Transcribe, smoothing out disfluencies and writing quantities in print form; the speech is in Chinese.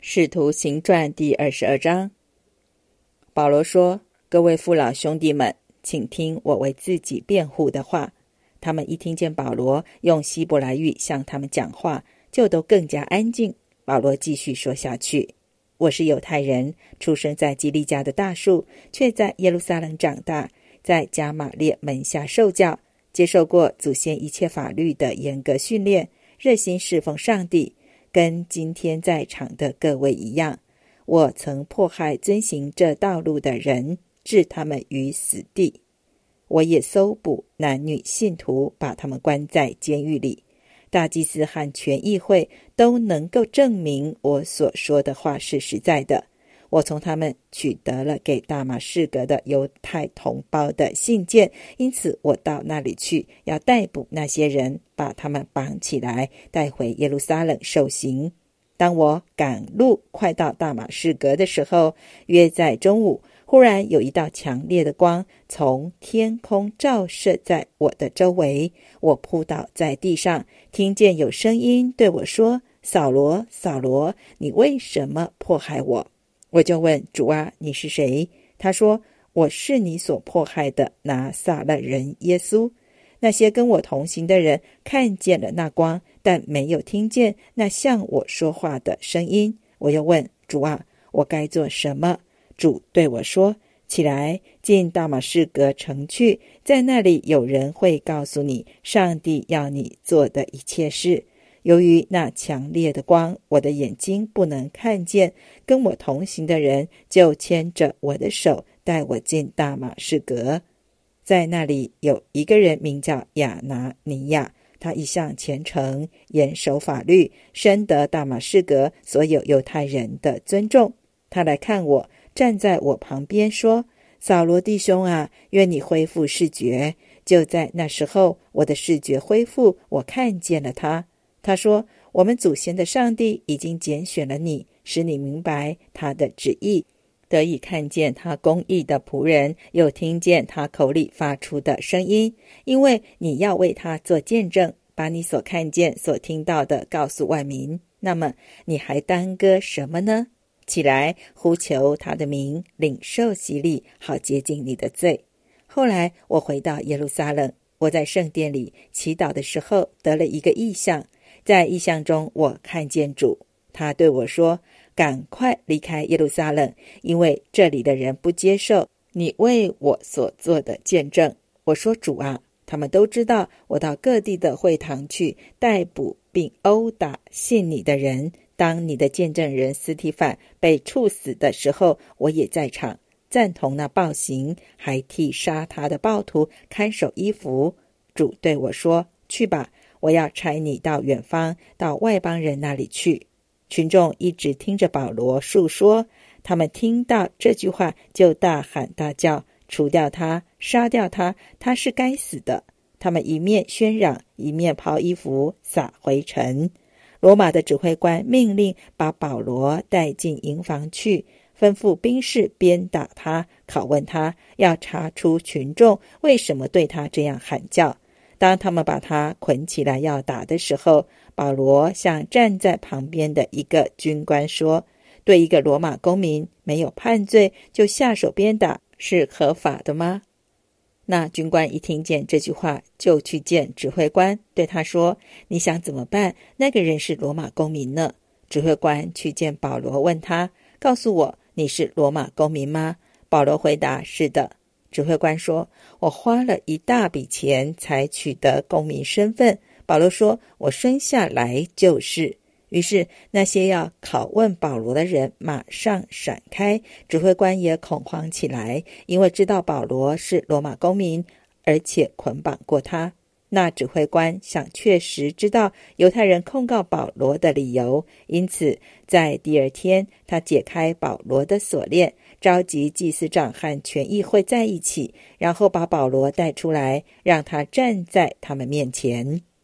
使徒行传第22章，保罗说：各位父老兄弟们，请听我为自己辩护的话。他们一听见保罗用希伯来语向他们讲话，就都更加安静。保罗继续说下去：我是犹太人，出生在基利家的大树，却在耶路撒冷长大，在加玛列门下受教，接受过祖先一切法律的严格训练，热心侍奉上帝，跟今天在场的各位一样。我曾迫害遵行这道路的人，置他们于死地。我也搜捕男女信徒，把他们关在监狱里。大祭司和全议会都能够证明我所说的话是实在的。我从他们取得了给大马士革的犹太同胞的信件，因此我到那里去，要逮捕那些人，把他们绑起来，带回耶路撒冷受刑。当我赶路快到大马士革的时候，约在中午，忽然有一道强烈的光从天空照射在我的周围，我扑倒在地上，听见有声音对我说：扫罗，扫罗，你为什么迫害我？我就问主啊，你是谁？他说：我是你所迫害的拿撒勒人耶稣。那些跟我同行的人看见了那光，但没有听见那向我说话的声音。我又问主啊，我该做什么？主对我说：起来，进大马士革城去，在那里有人会告诉你上帝要你做的一切事。由于那强烈的光，我的眼睛不能看见，跟我同行的人就牵着我的手，带我进大马士革。在那里有一个人名叫亚拿尼亚，他一向虔诚，严守法律，深得大马士革所有犹太人的尊重。他来看我，站在我旁边说：扫罗弟兄啊，愿你恢复视觉。就在那时候，我的视觉恢复，我看见了他。他说：我们祖先的上帝已经拣选了你，使你明白他的旨意，得以看见他公义的仆人，又听见他口里发出的声音，因为你要为他做见证，把你所看见所听到的告诉万民。那么你还耽搁什么呢？起来，呼求他的名，领受洗礼，好洁净你的罪。后来我回到耶路撒冷，我在圣殿里祈祷的时候，得了一个异象。在异象中，我看见主，他对我说：赶快离开耶路撒冷，因为这里的人不接受你为我所做的见证。我说：主啊，他们都知道我到各地的会堂去逮捕并殴打信你的人。当你的见证人司提反被处死的时候，我也在场，赞同那暴行，还替杀他的暴徒看守衣服。主对我说：去吧，我要差你到远方，到外邦人那里去。群众一直听着保罗述说，他们听到这句话就大喊大叫，除掉他，杀掉他，他是该死的。他们一面喧嚷，一面抛衣服撒灰尘。罗马的指挥官命令把保罗带进营房去，吩咐兵士鞭打他，拷问他，要查出群众为什么对他这样喊叫。当他们把他捆起来要打的时候，保罗向站在旁边的一个军官说：对一个罗马公民没有判罪就下手鞭打，是合法的吗？那军官一听见这句话，就去见指挥官，对他说：你想怎么办？那个人是罗马公民呢。指挥官去见保罗，问他：告诉我，你是罗马公民吗？保罗回答：是的。指挥官说：我花了一大笔钱才取得公民身份。保罗说：我生下来就是。于是那些要拷问保罗的人马上闪开，指挥官也恐慌起来，因为知道保罗是罗马公民，而且捆绑过他。那指挥官想确实知道犹太人控告保罗的理由，因此在第二天，他解开保罗的锁链，召集祭司长和全议会在一起，然后把保罗带出来，让他站在他们面前。